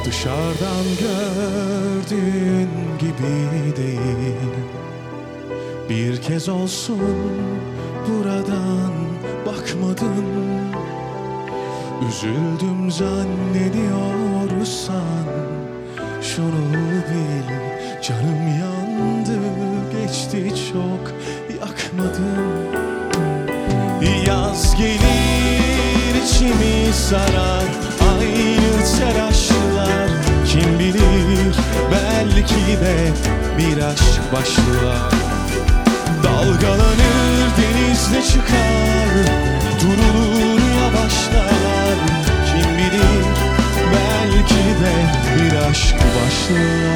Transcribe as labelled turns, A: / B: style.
A: Dışarıdan gördüğün gibi değil. Bir kez olsun buradan bakmadın. Üzüldüm zannediyorsan şunu bil, canım yandı, geçti çok, yakmadım. Yaz gelir içimi sarar, aynı telaşlar. Kim bilir, belki de bir aşk başlar. Dalgalanır, denizde çıkar, durulur, yavaşlar. Kim bilir, belki de bir aşk başlar.